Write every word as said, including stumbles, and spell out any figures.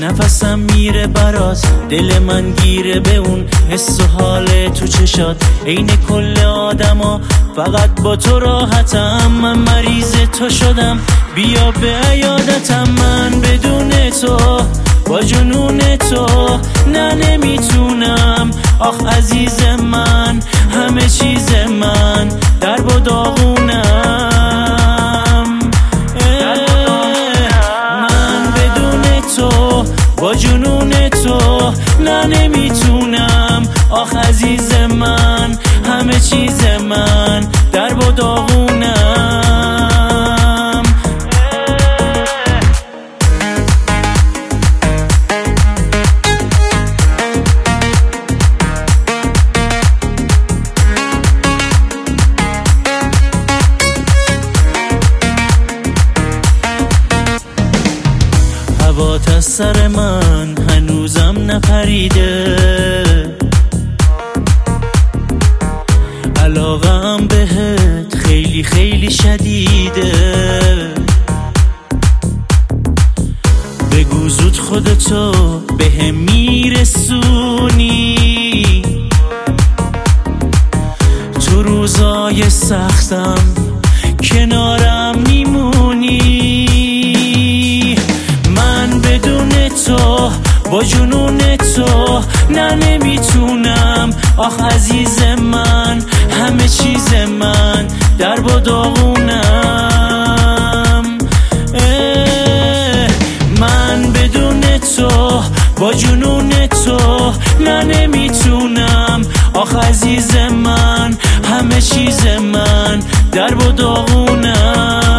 نفسم میره برات، دل من گیره به اون حس و حال تو چشات. عین کل آدما فقط با تو راحتم، من مریض تو شدم بیا به عیادتم. من بدون تو با جنون تو نه نمیتونم، آخ عزیز من همه چیز من درب و داغونم. من بدون تو با جنون تو نه نمیتونم، آخ عزیز من همه چیز من درب و داغونم. هوات از سر من هنوزم نپریده، علاقم بهت خیلی خیلی شدیده. بگو زود خودتو بهم میرسونی، تو روزای سختم کنارم میمونی. من بدون تو با جنون تو نه نمیتونم، آخ عزیز من همه چیز من درب و داغونم. من بدون تو با جنون تو نه نمیتونم، آخ عزیز من همه چیز من درب و داغونم.